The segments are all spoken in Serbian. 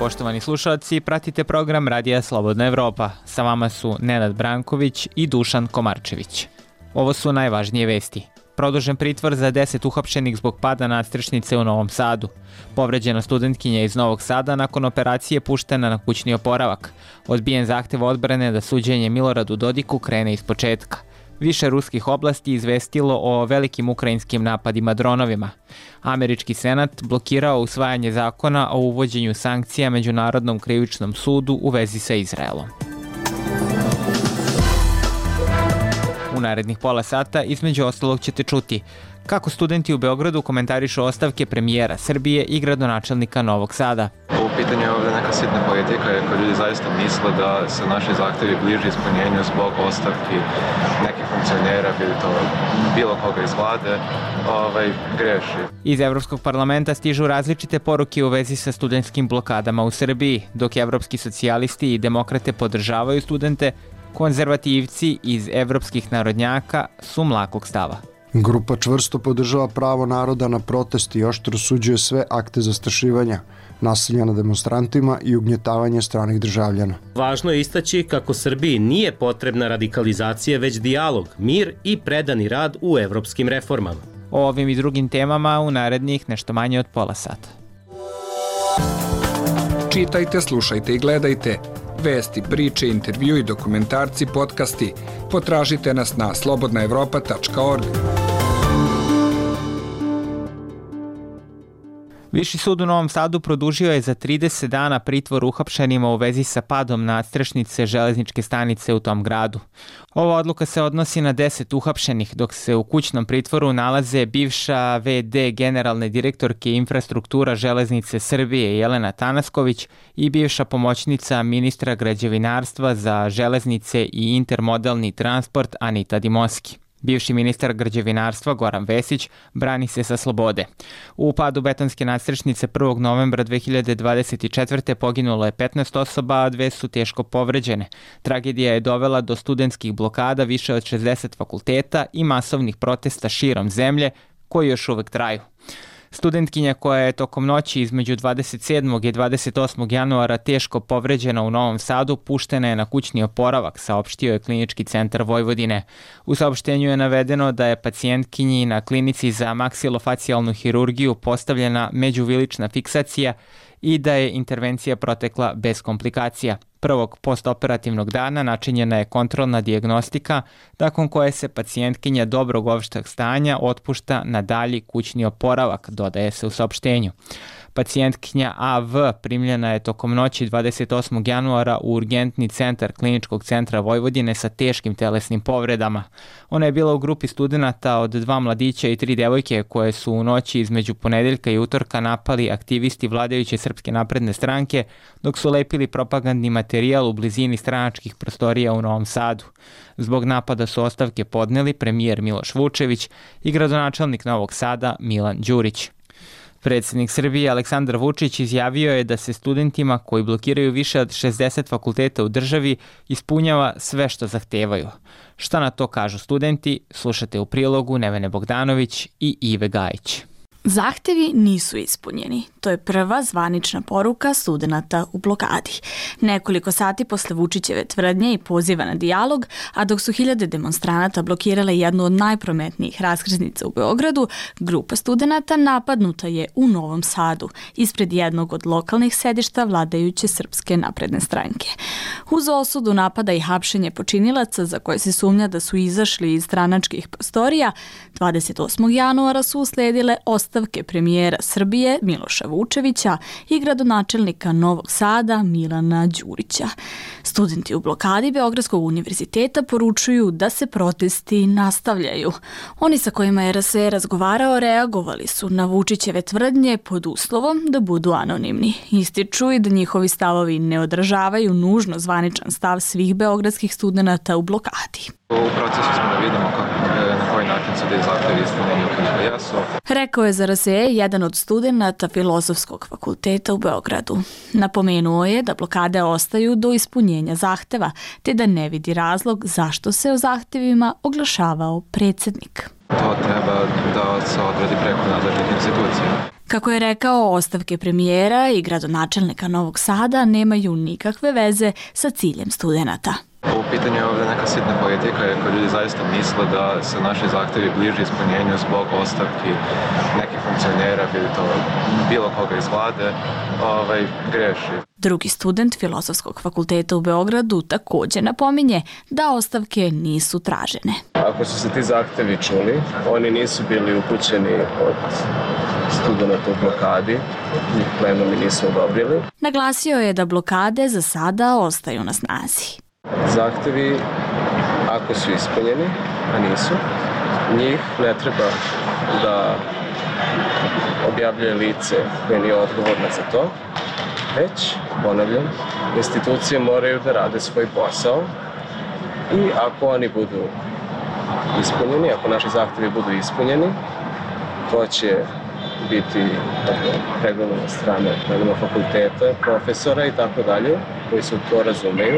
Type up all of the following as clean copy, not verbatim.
poštovani slušalci, pratite program Radija Slobodna Evropa. Sa vama su Nenad Branković i Dušan Komarčević. Ovo su najvažnije vesti. Produžen pritvor za 10 uhapšenih zbog pada nadstrešnice u Novom Sadu. Povređena studentkinja iz Novog Sada nakon operacije puštena na kućni oporavak. Odbijen zahtev odbrane da suđenje Miloradu Dodiku krene iz početka. Više ruskih oblasti izvestilo o velikim ukrajinskim napadima dronovima. Američki senat blokirao usvajanje zakona o uvođenju sankcija Međunarodnom krivičnom sudu u vezi sa Izraelom. U narednih pola sata između ostalog ćete čuti kako studenti u Beogradu komentarišu ostavke premijera Srbije i gradonačelnika Novog Sada. U pitanju je ovdje neka sitna politika, jer ljudi zaista misle da se naši zahtevi bliže ispunjenju zbog ostavki nekih funkcionera, bilo koga iz vlade, greši. Iz Evropskog parlamenta stižu različite poruke u vezi sa studentskim blokadama u Srbiji, dok evropski socijalisti i demokrate podržavaju studente, konzervativci iz evropskih narodnjaka su mlakog stava. Grupa čvrsto podržava pravo naroda na protest i oštro osuđuje sve akte zastrašivanja, nasilja nad demonstrantima i ugnjetavanje stranih državljana. Važno je istaći kako Srbiji nije potrebna radikalizacija, već dijalog, mir i predani rad u evropskim reformama. O ovim i drugim temama u narednih nešto manje od pola sata. Čitajte, slušajte i gledajte. Vesti, priče, intervju i dokumentarci, podcasti. Potražite nas na slobodnaevropa.org. Viši sud u Novom Sadu produžio je za 30 dana pritvor uhapšenima u vezi sa padom nadstrešnice železničke stanice u tom gradu. Ova odluka se odnosi na 10 uhapšenih, dok se u kućnom pritvoru nalaze bivša VD generalne direktorke infrastruktura železnice Srbije Jelena Tanasković i bivša pomoćnica ministra građevinarstva za železnice i intermodalni transport Anita Dimoski. Bivši ministar građevinarstva Goran Vesić brani se sa slobode. U padu betonske nadstrešnice 1. novembra 2024. poginulo je 15 osoba, a 2 su teško povređene. Tragedija je dovela do studentskih blokada više od 60 fakulteta i masovnih protesta širom zemlje koji još uvek traju. Studentkinja koja je tokom noći između 27. i 28. januara teško povređena u Novom Sadu puštena je na kućni oporavak, saopštio je Klinički centar Vojvodine. U saopštenju je navedeno da je pacijentkinji na klinici za maksilofacijalnu hirurgiju postavljena međuvilična fiksacija i da je intervencija protekla bez komplikacija. Prvog postoperativnog dana načinjena je kontrolna dijagnostika, nakon koje se pacijentkinja dobrog opšteg stanja otpušta na dalji kućni oporavak, dodaje se u saopštenju. Pacijentkinja AV primljena je tokom noći 28. januara u urgentni centar Kliničkog centra Vojvodine sa teškim telesnim povredama. Ona je bila u grupi studenata od 2 mladića i 3 devojke koje su u noći između ponedeljka i utorka napali aktivisti vladajuće Srpske napredne stranke dok su lepili propagandni materijal u blizini stranačkih prostorija u Novom Sadu. Zbog napada su ostavke podneli premijer Miloš Vučević i gradonačelnik Novog Sada Milan Đurić. Predsjednik Srbije Aleksandar Vučić izjavio je da se studentima koji blokiraju više od 60 fakulteta u državi ispunjava sve što zahtevaju. Šta na to kažu studenti, slušate u prilogu Nevene Bogdanović i Ive Gajić. Zahtevi nisu ispunjeni. To je prva zvanična poruka studenata u blokadi. Nekoliko sati posle Vučićeve tvrdnje i poziva na dijalog, a dok su hiljade demonstranata blokirale jednu od najprometnijih raskrsnica u Beogradu, grupa studenata napadnuta je u Novom Sadu, ispred jednog od lokalnih sedišta vladajuće Srpske napredne stranke. Uz osudu napada i hapšenje počinilaca za koje se sumnja da su izašli iz stranačkih prostorija, 28. januara su usledile ostavke premijera Srbije Miloša Vučevića i gradonačelnika Novog Sada Milana Đurića. Studenti u blokadi Beogradskog univerziteta poručuju da se protesti nastavljaju. Oni sa kojima je RSE razgovarao reagovali su na Vučićeve tvrdnje pod uslovom da budu anonimni. Ističu i da njihovi stavovi ne odražavaju nužno zvaničan stav svih beogradskih studenata u blokadi. U procesu smo da vidimo na koji način su ti zahtevi ispunjeni ukoliko jesu. Rekao je za RSE jedan od studenata Filozofskog fakulteta u Beogradu. Napomenuo je da blokade ostaju do ispunjenja zahteva, te da ne vidi razlog zašto se o zahtevima oglašavao predsjednik. To treba da se odredi preko nadležnih institucija. Kako je rekao, ostavke premijera i gradonačelnika Novog Sada nemaju nikakve veze sa ciljem studenata. U pitanju je ovdje neka sitna politika, ako ljudi zaista misle da se naši zahtjevi bliže ispunjenju zbog ostavki nekih funkcionera, bilo koga iz vlade, greši. Drugi student Filozofskog fakulteta u Beogradu također napominje da ostavke nisu tražene. Ako su se ti zahtevi čuli, oni nisu bili upućeni od studenta u blokadi, njih plenumi nisu odobrili. Naglasio je da blokade za sada ostaju na snazi. Zahtevi, ako su ispunjeni, a nisu, njih ne treba da objavljuje lice koje nije odgovorno za to, već, ponavljam, institucije moraju da rade svoj posao i ako oni budu ispunjeni, ako naši zahtevi budu ispunjeni, to će biti pregovorno od strane fakulteta, profesora i tako dalje, koji se to razumeju.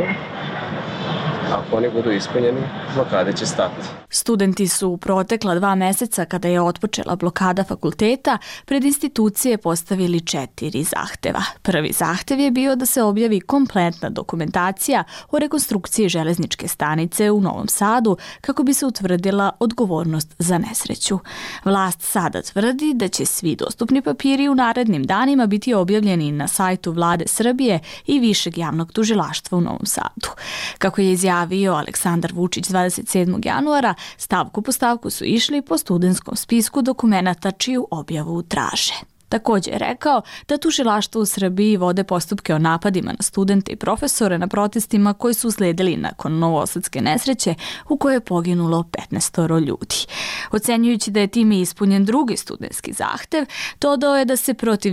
Ako oni budu ispunjeni, blokade će stati. Studenti su u protekla 2 meseca, kada je otpočela blokada fakulteta, pred institucije postavili 4 zahteva. Prvi zahtev je bio da se objavi kompletna dokumentacija o rekonstrukciji železničke stanice u Novom Sadu kako bi se utvrdila odgovornost za nesreću. Vlast sada tvrdi da će svi dostupni papiri u narednim danima biti objavljeni na sajtu Vlade Srbije i Višeg javnog tužilaštva u Novom Sadu. Kako je izjavio Aleksandar Vučić 27. januara, stavku po stavku su išli po studentskom spisku dokumenata čiju objavu traže. Također je rekao da tužilaštvo u Srbiji vode postupke o napadima na studente i profesore na protestima koji su usledili nakon novosadske nesreće u kojoj je poginulo 15 ljudi. Ocenjujući da je time ispunjen drugi studentski zahtev, dodao je da se protiv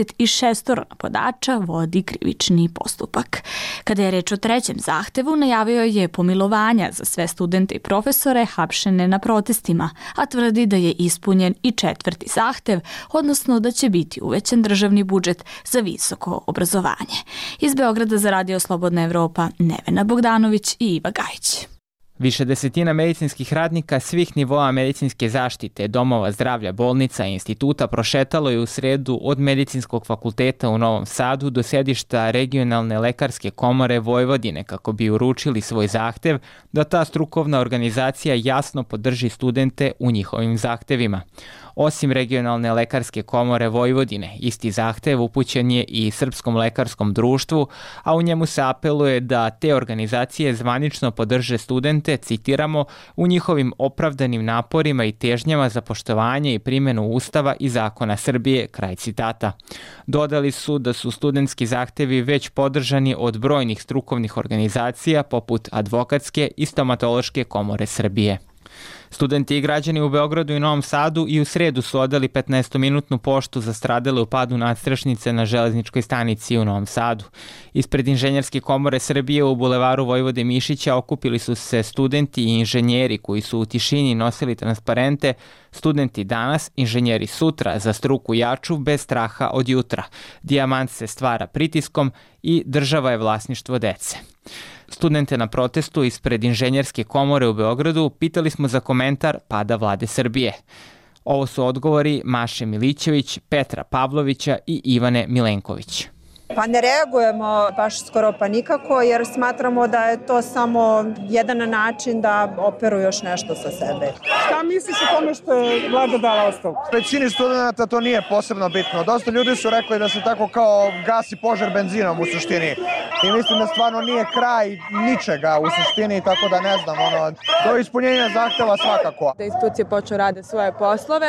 36 napadača vodi krivični postupak. Kada je reč o trećem zahtevu, najavio je pomilovanja za sve studente i profesore hapšene na protestima, a tvrdi da je ispunjen i četvrti zahtev, odnosno da će biti uvećan državni budžet za visoko obrazovanje. Iz Beograda za Radio Slobodna Evropa, Nevena Bogdanović i Iva Gajić. Više desetina medicinskih radnika svih nivoa medicinske zaštite, domova zdravlja, bolnica i instituta prošetalo je u sredu od Medicinskog fakulteta u Novom Sadu do sedišta Regionalne lekarske komore Vojvodine kako bi uručili svoj zahtev da ta strukovna organizacija jasno podrži studente u njihovim zahtevima. Osim Regionalne lekarske komore Vojvodine, isti zahtev upućen je i Srpskom lekarskom društvu, a u njemu se apeluje da te organizacije zvanično podrže studente, citiramo, u njihovim opravdanim naporima i težnjama za poštovanje i primjenu Ustava i zakona Srbije, kraj citata. Dodali su da su studentski zahtevi već podržani od brojnih strukovnih organizacija poput Advokatske i Stomatološke komore Srbije. Studenti i građani u Beogradu i Novom Sadu i u sredu su odali 15-minutnu poštu za stradale u padu nadstrešnice na železničkoj stanici u Novom Sadu. Ispred Inženjerske komore Srbije u bulevaru Vojvode Mišića okupili su se studenti i inženjeri koji su u tišini nosili transparente "Studenti danas, inženjeri sutra, za struku jaču, bez straha od jutra. Dijamant se stvara pritiskom" i "Država je vlasništvo dece". Studente na protestu ispred Inženjerske komore u Beogradu pitali smo za komentar pada Vlade Srbije. Ovo su odgovori Maše Milićević, Petra Pavlovića i Ivane Milenković. Pa ne reagujemo baš skoro pa nikako, jer smatramo da je to samo jedan način da operu još nešto sa sebe. Šta misliš o tome što je Vlada dala ostavku? Većini studenta to nije posebno bitno. Dosta ljudi su rekli da se tako kao gasi požar benzinom u suštini. I mislim da stvarno nije kraj ničega u suštini, tako da ne znam, do ispunjenja zahteva svakako. Da institucije počnu rade svoje poslove,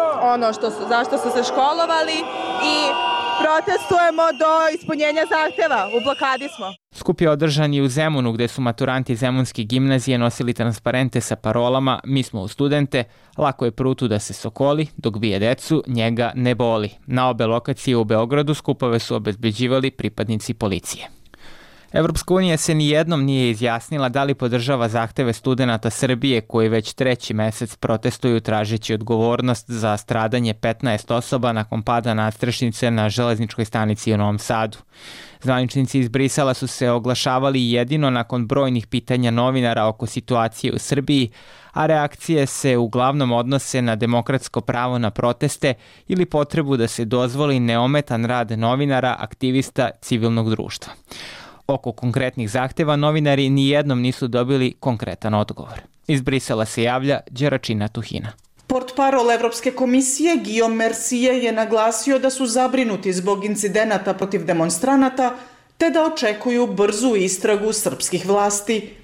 zašto su se školovali i protestujemo do ispunjenja zahteva. U blokadi smo. Skup je održan i u Zemunu, gde su maturanti Zemunske gimnazije nosili transparente sa parolama "Mi smo u studente", "Lako je prutu da se sokoli, dok bije decu, njega ne boli". Na obe lokacije u Beogradu skupove su obezbeđivali pripadnici policije. Evropska unija se nijednom nije izjasnila da li podržava zahteve studenata Srbije koji već 3. mesec protestuju tražeći odgovornost za stradanje 15 osoba nakon pada nadstrešnice na železničkoj stanici u Novom Sadu. Zvaničnici iz Brisela su se oglašavali jedino nakon brojnih pitanja novinara oko situacije u Srbiji, a reakcije se uglavnom odnose na demokratsko pravo na proteste ili potrebu da se dozvoli neometan rad novinara, aktivista civilnog društva. Oko konkretnih zahteva novinari nijednom nisu dobili konkretan odgovor. Iz Brisela se javlja Đeračina Tuhina. Portparol Evropske komisije Guillaume Mercier je naglasio da su zabrinuti zbog incidenata protiv demonstranata te da očekuju brzu istragu srpskih vlasti.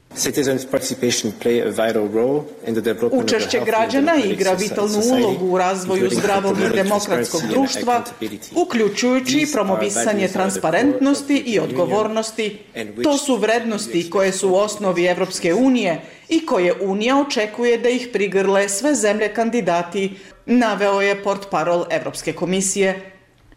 Učešće građana igra vitalnu ulogu u razvoju zdravog i demokratskog društva, uključujući i promovisanje transparentnosti i odgovornosti. To su vrednosti koje su u osnovi Evropske unije i koje Unija očekuje da ih prigrle sve zemlje kandidati, naveo je portparol Evropske komisije.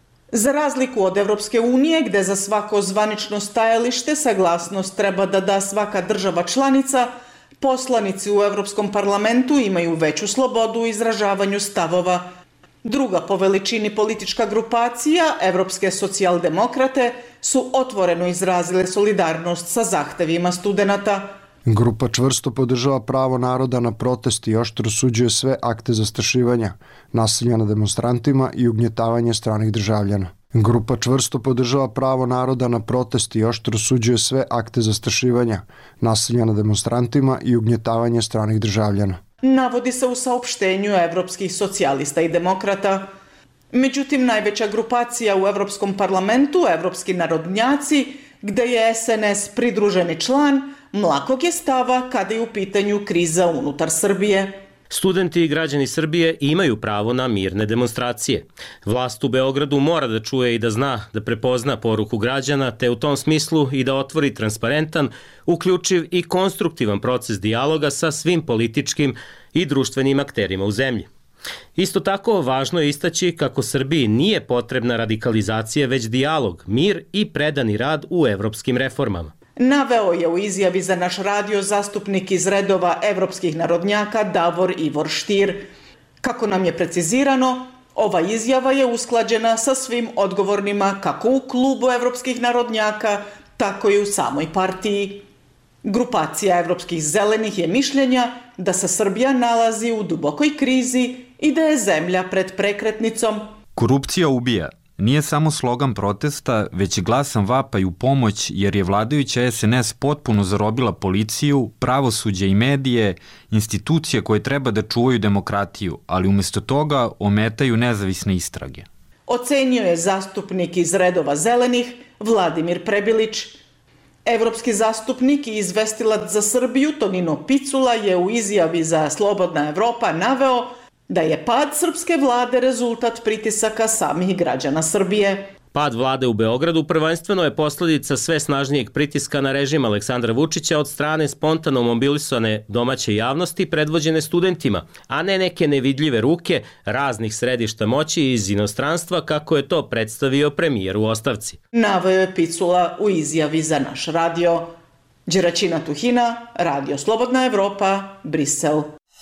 Za razliku od Evropske unije, gde za svako zvanično stajalište saglasnost treba da da svaka država članica, poslanici u Evropskom parlamentu imaju veću slobodu u izražavanju stavova. Druga po veličini politička grupacija, Evropske socijaldemokrate, su otvoreno izrazile solidarnost sa zahtevima studenata. Grupa čvrsto podržava pravo naroda na protest i oštro osuđuje sve akte zastrašivanja, nasilja nad demonstrantima i ugnjetavanje stranih državljana. Grupa čvrsto podržava pravo naroda na protest i oštro osuđuje sve akte zastrašivanja, nasilja nad demonstrantima i ugnjetavanje stranih državljana. Navodi se u saopštenju evropskih socijalista i demokrata. Međutim, najveća grupacija u Evropskom parlamentu, Evropski narodnjaci, gde je SNS pridruženi član, mlakog je stava kada je u pitanju kriza unutar Srbije. Studenti i građani Srbije imaju pravo na mirne demonstracije. Vlast u Beogradu mora da čuje i da zna, da prepozna poruku građana, te u tom smislu i da otvori transparentan, uključiv i konstruktivan proces dijaloga sa svim političkim i društvenim akterima u zemlji. Isto tako, važno je istaći kako Srbiji nije potrebna radikalizacija, već dijalog, mir i predani rad u evropskim reformama. Naveo je u izjavi za naš radio zastupnik iz redova evropskih narodnjaka Davor Ivor Štir. Kako nam je precizirano, ova izjava je usklađena sa svim odgovornima kako u klubu evropskih narodnjaka, tako i u samoj partiji. Grupacija evropskih zelenih je mišljenja da se Srbija nalazi u dubokoj krizi i da je zemlja pred prekretnicom. Korupcija ubija. Nije samo slogan protesta, već i glasan vapaj u pomoć jer je vladajuća SNS potpuno zarobila policiju, pravosuđe i medije, institucije koje treba da čuvaju demokratiju, ali umesto toga ometaju nezavisne istrage. Ocenio je zastupnik iz redova zelenih Vladimir Prebilić. Evropski zastupnik i izvestilac za Srbiju Tonino Picula je u izjavi za Slobodna Evropa naveo da je pad srpske vlade rezultat pritisaka samih građana Srbije. Pad vlade u Beogradu prvenstveno je posledica sve snažnijeg pritiska na režim Aleksandra Vučića od strane spontano mobilisane domaće javnosti predvođene studentima, a ne neke nevidljive ruke raznih središta moći iz inostranstva kako je to predstavio premijer u ostavci. Naveo je Picula u izjavi za naš radio. Đeračina Tuhina, Radio Slobodna Evropa, Brisel.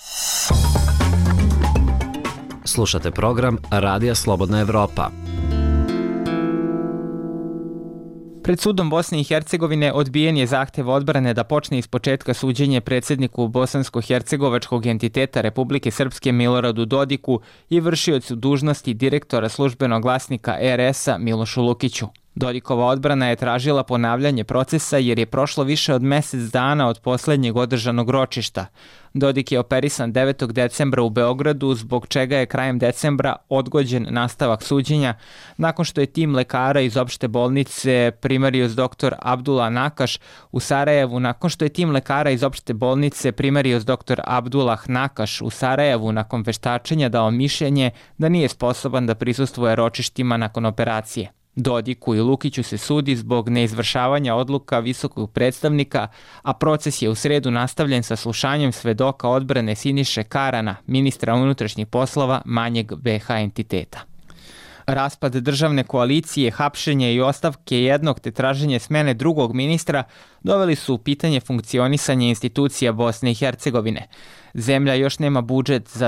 Slušate program Radija Slobodna Evropa. Pred sudom Bosne i Hercegovine odbijen je zahtev odbrane da počne ispočetka suđenje predsjedniku bosansko-hercegovačkog entiteta Republike Srpske Miloradu Dodiku i vršiocu dužnosti direktora službenog glasnika RS-a Milošu Lukiću. Dodikova odbrana je tražila ponavljanje procesa jer je prošlo više od mesec dana od poslednjeg održanog ročišta. Dodik je operisan 9. decembra u Beogradu, zbog čega je krajem decembra odgođen nastavak suđenja, nakon što je tim lekara iz opšte bolnice primarius dr. Abdullah Nakaš u Sarajevu, nakon veštačenja dao mišljenje da nije sposoban da prisustvuje ročištima nakon operacije. Dodiku i Lukiću se sudi zbog neizvršavanja odluka visokog predstavnika, a proces je u sredu nastavljen sa slušanjem svedoka odbrane Siniše Karana, ministra unutrašnjih poslova manjeg BH entiteta. Raspad državne koalicije, hapšenje i ostavke jednog te traženje smene drugog ministra doveli su u pitanje funkcionisanje institucija Bosne i Hercegovine. Zemlja još nema budžet za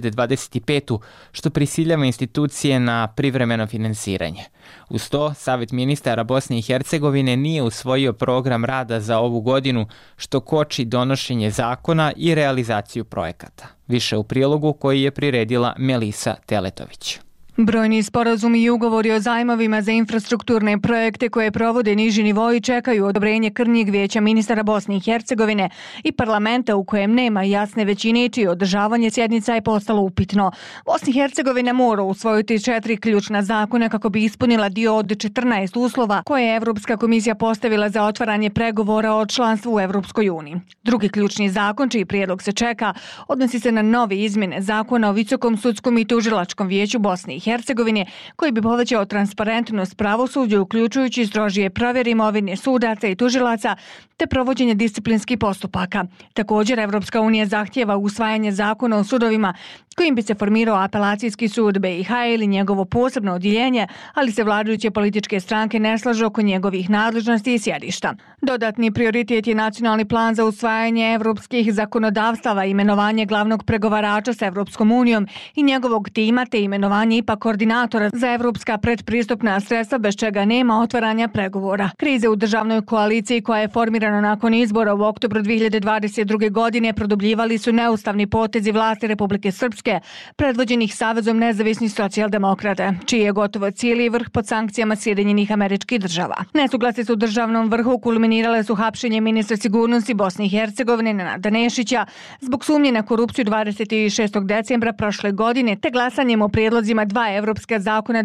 2025. što prisiljava institucije na privremeno finansiranje. Uz to, Savet ministara Bosne i Hercegovine nije usvojio program rada za ovu godinu, što koči donošenje zakona i realizaciju projekata. Više u prilogu koji je priredila Melisa Teletović. Brojni sporazumi i ugovori o zajmovima za infrastrukturne projekte koje provode niži nivoi čekaju odobrenje krnjeg vijeća ministara Bosne i Hercegovine i parlamenta u kojem nema jasne većine, čije održavanje sjednica je postalo upitno. Bosna i Hercegovina mora usvojiti 4 ključna zakona kako bi ispunila dio od 14 uslova koje je Evropska komisija postavila za otvaranje pregovora o članstvu u Evropskoj uniji. Drugi ključni zakon, čiji prijedlog se čeka, odnosi se na nove izmjene zakona o Visokom sudskom i tužilačkom vijeću Bosne i Hercegovine, koji bi povećao transparentnost pravosuđa, uključujući strožije provjere imovine sudaca i tužilaca te provođenje disciplinskih postupaka. Također, Evropska unija zahtijeva usvajanje zakona o sudovima kojim bi se formirao apelacijski sud BiH ili njegovo posebno odjeljenje, ali se vladajuće političke stranke ne slažu oko njegovih nadležnosti i sjedišta. Dodatni prioritet je nacionalni plan za usvajanje evropskih zakonodavstava, imenovanje glavnog pregovarača s Evropskom unijom i njegovog tima te imenovanje IPA koordinatora za evropska predpristupna sredstva, bez čega nema otvaranja pregovora. Krize u državnoj koaliciji koja je formirana nakon izbora u oktobru 2022. godine produbljivali su neustavni potezi vlasti Republike Srpske predvođenih Savezom nezavisnih socijaldemokrata, čiji je gotovo cijeli vrh pod sankcijama Sjedinjenih Američkih Država. Nesuglasice u državnom vrhu kulminirale su hapšenje ministra sigurnosti Bosne i Hercegovine Nenada Nešića zbog sumnje na korupciju 26. decembra prošle godine te glasanjem o prijedlozima 2 evropska zakona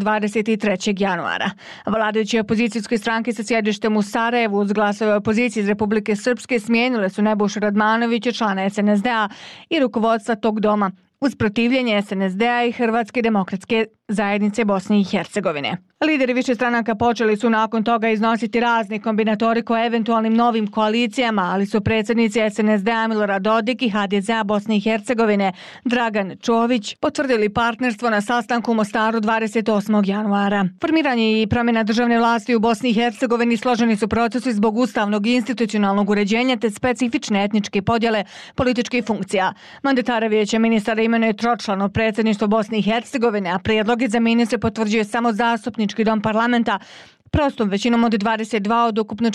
23. januara. Vladajuće opozicijske stranke sa sjedištem u Sarajevu uz glasove opozicije iz Republike Srpske smijenile su Nebojšu Radmanovića, člana SNSD-a i rukovodstva tog doma, uz protivljenje SNSD-a i Hrvatske demokratske zajednice Bosne i Hercegovine. Lideri više stranaka počeli su nakon toga iznositi razne kombinatorike o eventualnim novim koalicijama, ali su predsjednici SNSD-a Milorad Dodik i HDZ-a Bosne i Hercegovine Dragan Čović potvrdili partnerstvo na sastanku u Mostaru 28. januara. Formiranje i promjena državne vlasti u Bosni i Hercegovini složeni su procesi zbog ustavnog i institucionalnog uređenja te specifične etničke podjele političkih funkcija. Mandatara vijeća ministara imenuje tročlano predsjedništvo Bosne i Hercegovine, a prijedloge za ministre potvrđuje samo zastupnički dom parlamenta prostom većinom od 22 od ukupno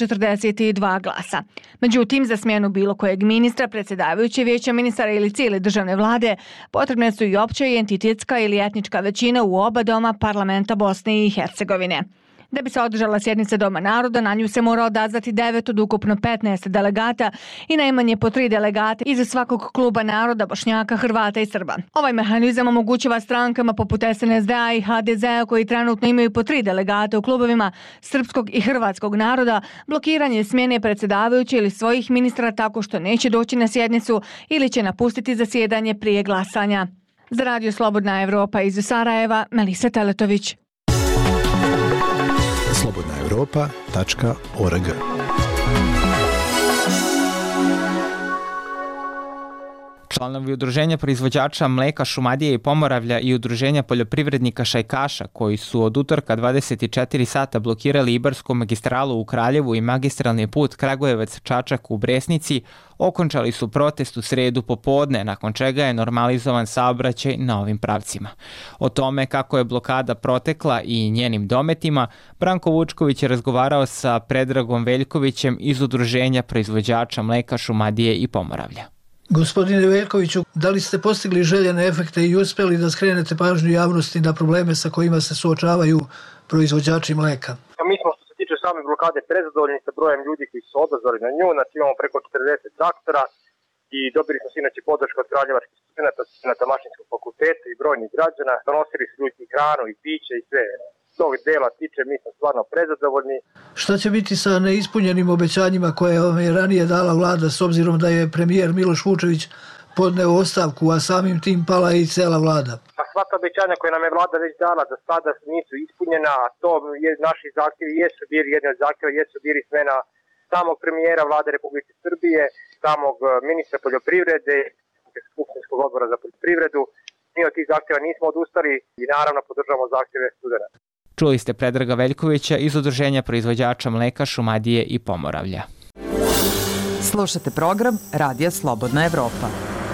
42 glasa. Međutim, za smjenu bilo kojeg ministra, predsjedavajuće vijeća ministara ili cijele državne vlade potrebne su i opća i entitetska ili etnička većina u oba doma parlamenta Bosne i Hercegovine. Da bi se održala sjednica Doma naroda, na nju se mora odazvati 9 od ukupno 15 delegata i najmanje po 3 delegata iz svakog kluba naroda, Bošnjaka, Hrvata i Srba. Ovaj mehanizam omogućava strankama poput SNSD-a i HDZ-a koji trenutno imaju po 3 delegata u klubovima srpskog i hrvatskog naroda, blokiranje smjene predsjedavajuće ili svojih ministra tako što neće doći na sjednicu ili će napustiti zasjedanje prije glasanja. Za Radio Slobodna Evropa iz Sarajeva, Melisa Teletović. slobodnaevropa.org. Članovi Udruženja proizvođača mleka Šumadije i Pomoravlja i Udruženja poljoprivrednika Šajkaša, koji su od utorka 24 sata blokirali Ibarsku magistralu u Kraljevu i magistralni put Kragujevac-Čačak u Bresnici, okončali su protest u sredu popodne, nakon čega je normalizovan saobraćaj na ovim pravcima. O tome kako je blokada protekla i njenim dometima, Branko Vučković je razgovarao sa Predragom Veljkovićem iz Udruženja proizvođača mleka Šumadije i Pomoravlja. Gospodine Veljkoviću, da li ste postigli željene efekte i uspjeli da skrenete pažnju javnosti na probleme sa kojima se suočavaju proizvođači mleka? Mi smo, što se tiče same blokade, prezadovoljni sa brojem ljudi koji su odazvali na nju. Znači imamo preko 40 traktora i dobili smo inače podršku od kraljevačkih studenata Mašinskog fakulteta i brojnih građana. Donosili su ljudi hranu i piće i sve. Tog dela tiče, mi smo stvarno prezadovoljni. Šta će biti sa neispunjenim obećanjima koje vam je ranije dala vlada, s obzirom da je premijer Miloš Vučević podneo ostavku, a samim tim pala i cela vlada? Pa sva ta obećanja koje nam je vlada već dala za sada nisu ispunjena, a to je naši zahtjevi jesu bili, jedni od zahtjeva jesu bili smena samog premijera vlade Republike Srbije, samog ministra poljoprivrede, skupštinskog odbora za poljoprivredu Mi od tih zahtjeva nismo odustali i naravno podržavamo zahtjeve studenta. Čuli ste Predraga Veljkovića iz Udruženja proizvođača mleka Šumadije i Pomoravlja. Slušate program Radija Slobodna Evropa.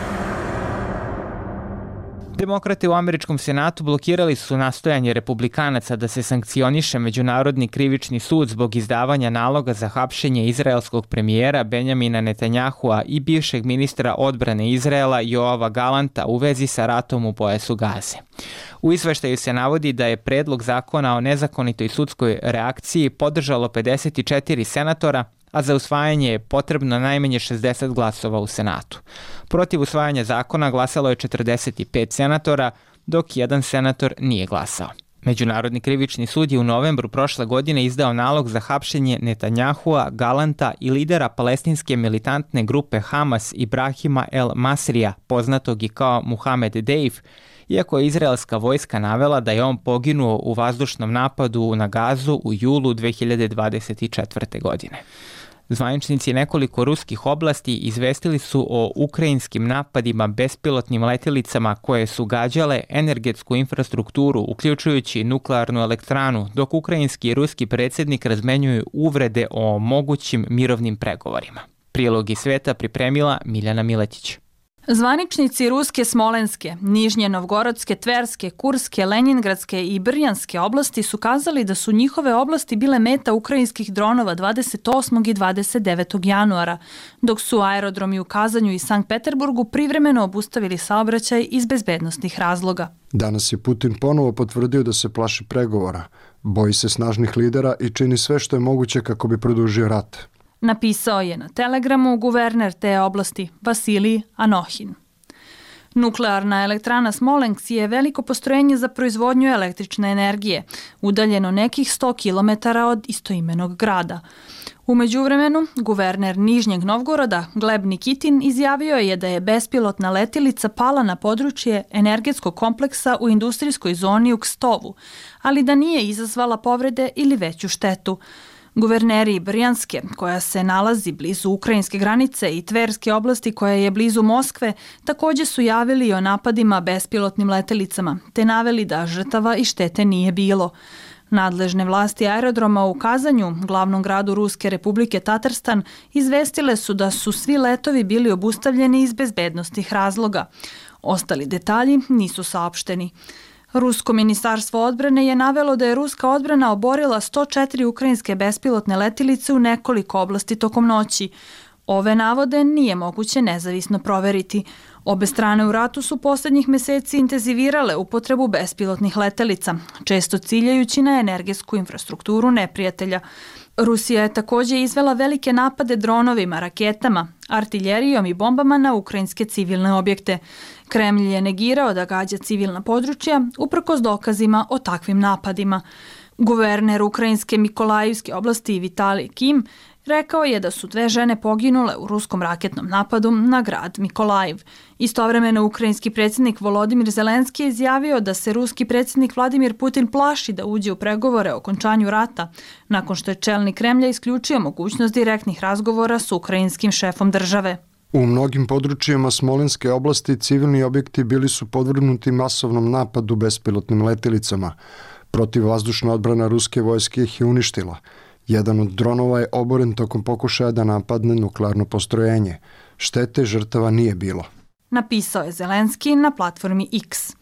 Demokrate u američkom senatu blokirali su nastojanje republikanaca da se sankcioniše Međunarodni krivični sud zbog izdavanja naloga za hapšenje izraelskog premijera Benjamina Netanjahua i bivšeg ministra odbrane Izraela Joava Galanta u vezi sa ratom u pojasu Gaze. U izveštaju se navodi da je predlog zakona o nezakonitoj sudskoj reakciji podržalo 54 senatora, a za usvajanje je potrebno najmanje 60 glasova u Senatu. Protiv usvajanja zakona glasalo je 45 senatora, dok jedan senator nije glasao. Međunarodni krivični sud je u novembru prošle godine izdao nalog za hapšenje Netanjahua, Galanta i lidera palestinske militantne grupe Hamas Ibrahima El Masrija, poznatog i kao Muhamed Deif, iako je izraelska vojska navela da je on poginuo u vazdušnom napadu na Gazu u julu 2024. godine. Zvaničnici nekoliko ruskih oblasti izvestili su o ukrajinskim napadima bespilotnim letjelicama koje su gađale energetsku infrastrukturu, uključujući nuklearnu elektranu, dok ukrajinski i ruski predsjednik razmenjuju uvrede o mogućim mirovnim pregovorima. Prilog iz sveta pripremila Miljana Miletić. Zvaničnici ruske Smolenske, Nižnje Novgorodske, Tverske, Kurske, Lenjingradske i Brjanske oblasti su kazali da su njihove oblasti bile meta ukrajinskih dronova 28. i 29. januara, dok su aerodromi u Kazanju i Sankt Peterburgu privremeno obustavili saobraćaj iz bezbednostnih razloga. Danas je Putin ponovo potvrdio da se plaši pregovora, boji se snažnih lidera i čini sve što je moguće kako bi produžio rat. Napisao je na Telegramu guverner te oblasti Vasilij Anohin. Nuklearna elektrana Smolensk je veliko postrojenje za proizvodnju električne energije, udaljeno nekih 100 km od istoimenog grada. U međuvremenu, guverner Nižnjeg Novgoroda Gleb Nikitin izjavio je da je bespilotna letjelica pala na područje energetskog kompleksa u industrijskoj zoni u Kstovu, ali da nije izazvala povrede ili veću štetu. Guverneri Brjanske, koja se nalazi blizu ukrajinske granice, i Tverske oblasti, koja je blizu Moskve, također su javili o napadima bespilotnim letjelicama, te naveli da žrtava i štete nije bilo. Nadležne vlasti aerodroma u Kazanju, glavnom gradu Ruske republike Tatarstan, izvestile su da su svi letovi bili obustavljeni iz bezbednostnih razloga. Ostali detalji nisu saopšteni. Rusko ministarstvo odbrane je navelo da je ruska odbrana oborila 104 ukrajinske bespilotne letjelice u nekoliko oblasti tokom noći. Ove navode nije moguće nezavisno proveriti. Obe strane u ratu su posljednjih meseci intenzivirale upotrebu bespilotnih letjelica, često ciljajući na energetsku infrastrukturu neprijatelja. Rusija je također izvela velike napade dronovima, raketama, artiljerijom i bombama na ukrajinske civilne objekte. Kremlj je negirao da gađa civilna područja uprkos dokazima o takvim napadima. Guverner ukrajinske Mikolajivske oblasti Vitalij Kim rekao je da su 2 žene poginule u ruskom raketnom napadu na grad Mikolajiv. Istovremeno ukrajinski predsjednik Volodimir Zelenski je izjavio da se ruski predsjednik Vladimir Putin plaši da uđe u pregovore o okončanju rata, nakon što je čelnik Kremlja isključio mogućnost direktnih razgovora s ukrajinskim šefom države. U mnogim područjima Smolenske oblasti civilni objekti bili su podvrgnuti masovnom napadu bespilotnim letjelicama. Protivvazdušna odbrana ruske vojske ih je uništila. Jedan od dronova je oboren tokom pokušaja da napadne nuklearno postrojenje. Štete žrtava nije bilo. Napisao je Zelenski na platformi X.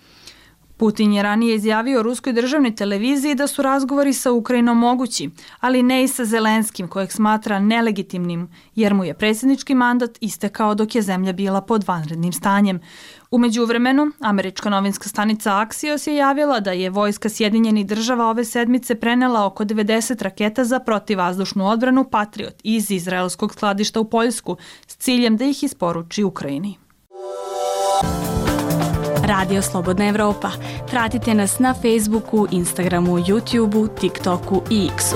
Putin je ranije izjavio ruskoj državnoj televiziji da su razgovori sa Ukrajinom mogući, ali ne i sa Zelenskim, kojeg smatra nelegitimnim, jer mu je predsjednički mandat istekao dok je zemlja bila pod vanrednim stanjem. U međuvremenu, američka novinska stanica Axios je javila da je vojska Sjedinjenih država ove sedmice prenela oko 90 raketa za protivvazdušnu odbranu Patriot iz izraelskog skladišta u Poljsku s ciljem da ih isporuči Ukrajini. Radio Slobodna Evropa. Pratite nas na Facebooku, Instagramu, YouTubeu, TikToku i X-u.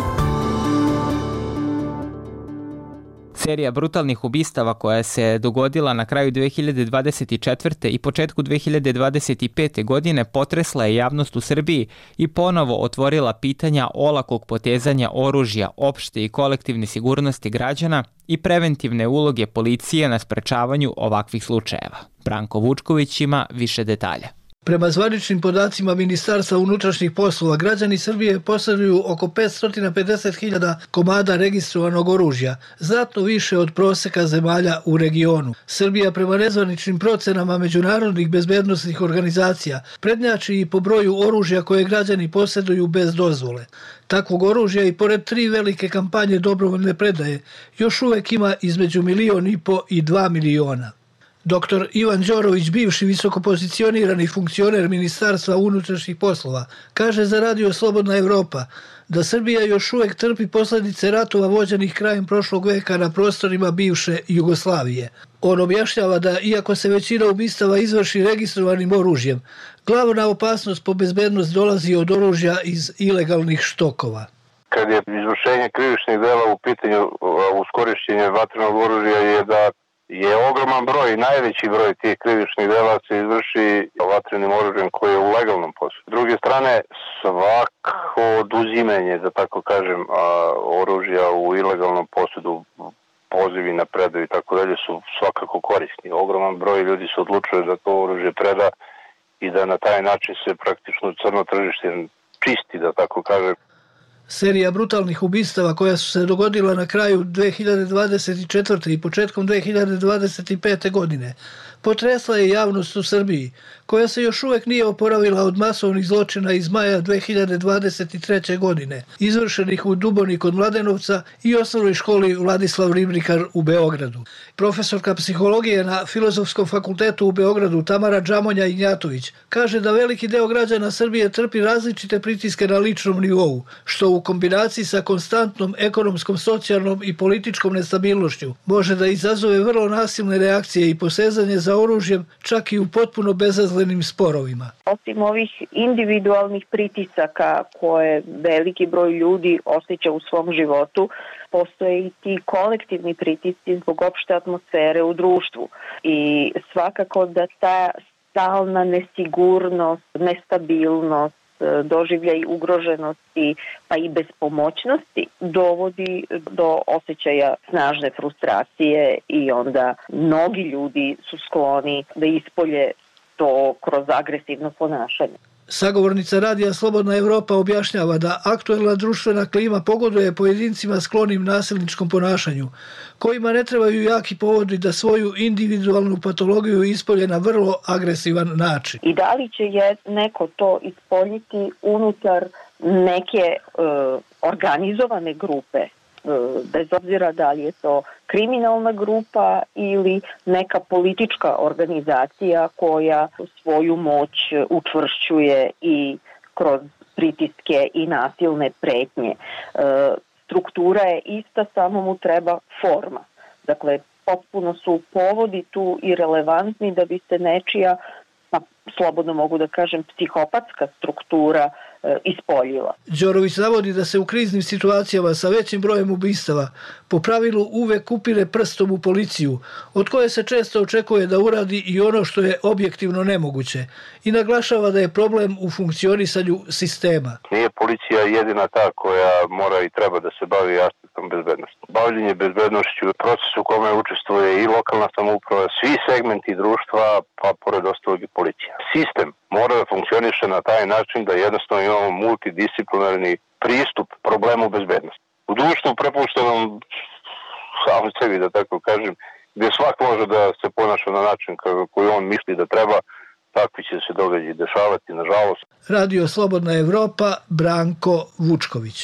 Serija brutalnih ubistava koja se dogodila na kraju 2024. i početku 2025. godine potresla je javnost u Srbiji i ponovo otvorila pitanja olakog potezanja oružja, opšte i kolektivne sigurnosti građana i preventivne uloge policije na sprečavanju ovakvih slučajeva. Branko Vučković ima više detalja. Prema zvaničnim podacima Ministarstva unutrašnjih poslova, građani Srbije posjeduju oko 550.000 komada registrovanog oružja, znatno više od proseka zemalja u regionu. Srbija prema nezvaničnim procenama međunarodnih bezbednosnih organizacija prednjači i po broju oružja koje građani posjeduju bez dozvole. Takvog oružja i pored 3 velike kampanje dobrovoljne predaje još uvek ima između 1,5 miliona i 2 miliona. Dr. Ivan Đorović, bivši visokopozicionirani funkcioner Ministarstva unutrašnjih poslova, kaže za Radio Slobodna Evropa da Srbija još uvek trpi posljedice ratova vođenih krajem prošlog veka na prostorima bivše Jugoslavije. On objašnjava da, iako se većina ubistava izvrši registrovanim oružjem, glavna opasnost po bezbednost dolazi od oružja iz ilegalnih štokova. Kad je izvršenje krivičnih dela u pitanju uz korišćenje vatrenog oružja je da je ogroman broj, najveći broj tih krivičnih dela se izvrši vatrenim oružjem koje je u legalnom posjedu. S druge strane, svako oduzimanje, da tako kažem, oružja u ilegalnom posjedu, pozivi na predaju i tako dalje su svakako korisni. Ogroman broj ljudi se odlučuje da to oružje preda i da na taj način se praktično crno tržište čisti, da tako kažem. Serija brutalnih ubistava koja su se dogodila na kraju 2024. i početkom 2025. godine potresla je javnost u Srbiji, koja se još uvek nije oporavila od masovnih zločina iz maja 2023. godine, izvršenih u Duboni kod Mladenovca i osnovnoj školi Vladislav Ribnikar u Beogradu. Profesorka psihologije na Filozofskom fakultetu u Beogradu Tamara Džamonja-Injatović kaže da veliki deo građana Srbije trpi različite pritiske na ličnom nivou, što u kombinaciji sa konstantnom ekonomskom, socijalnom i političkom nestabilnošću može da izazove vrlo nasilne reakcije i posezanje za oružjem, čak i u potpuno bezazlenim sporovima. Osim ovih individualnih pritisaka koje veliki broj ljudi osjeća u svom životu, postoje i ti kolektivni pritisci zbog opšte atmosfere u društvu. I svakako da ta stalna nesigurnost, nestabilnost, doživljaj ugroženosti pa i bespomoćnosti dovodi do osjećaja snažne frustracije i onda mnogi ljudi su skloni da ispolje to kroz agresivno ponašanje. Sagovornica Radija Slobodna Evropa objašnjava da aktuelna društvena klima pogoduje pojedincima sklonim nasilničkom ponašanju, kojima ne trebaju jaki povodi da svoju individualnu patologiju ispolje na vrlo agresivan način. I da li će neko to ispoljiti unutar neke organizovane grupe, bez obzira da li je to kriminalna grupa ili neka politička organizacija koja svoju moć učvršćuje i kroz pritiske i nasilne pretnje. Struktura je ista, samo mu treba forma. Dakle, potpuno su povodi tu i relevantni da bi se nečija, pa slobodno mogu da kažem, psihopatska struktura ispoljila. Đorović navodi da se u kriznim situacijama sa većim brojem ubistava po pravilu uvek upire prstom u policiju, od koje se često očekuje da uradi i ono što je objektivno nemoguće, i naglašava da je problem u funkcionisanju sistema. Nije policija jedina ta koja mora i treba da se bavi aspektom bezbednosti. Bavljenje bezbednošću je proces u kome učestvuje i lokalna samouprava, svi segmenti društva, pa pored ostalog i policija. Sistem mora da funkcioniše na taj način da jednostavno imamo multidisciplinarni pristup problemu bezbednosti. U društvu prepuštenom samom sebi, da tako kažem, gdje svak može da se ponaša na način koji on misli da treba, takvi će se događaji dešavati, nažalost. Radio Slobodna Evropa, Branko Vučković.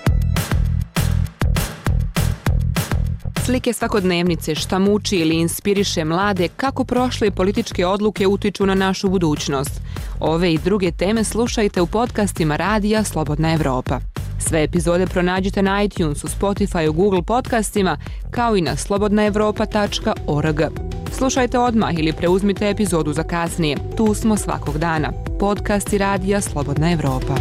Slike svakodnevnice, šta muči ili inspiriše mlade, kako prošle političke odluke utiču na našu budućnost. Ove i druge teme slušajte u podcastima Radija Slobodna Evropa. Sve epizode pronađite na iTunesu, Spotify, Google podcastima, kao i na slobodnaevropa.org. Slušajte odmah ili preuzmite epizodu za kasnije. Tu smo svakog dana. Podcasti Radija Slobodna Evropa.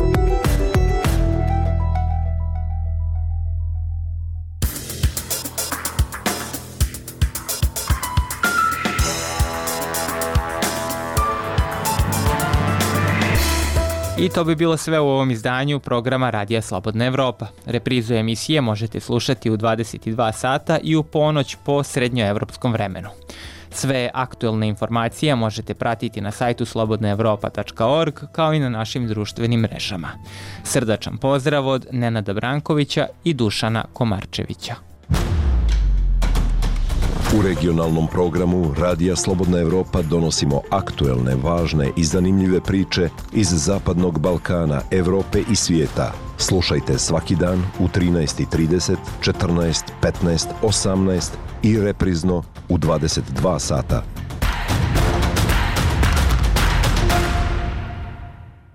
I to bi bilo sve u ovom izdanju programa Radija Slobodna Evropa. Reprizu emisije možete slušati u 22 sata i u ponoć po srednjoevropskom vremenu. Sve aktuelne informacije možete pratiti na sajtu slobodnaevropa.org kao i na našim društvenim mrežama. Srdačan pozdrav od Nenada Brankovića i Dušana Komarčevića. U regionalnom programu Radija Slobodna Evropa donosimo aktuelne, važne i zanimljive priče iz Zapadnog Balkana, Evrope i svijeta. Slušajte svaki dan u 13:30, 14, 15, 18 i reprizno u 22 sata.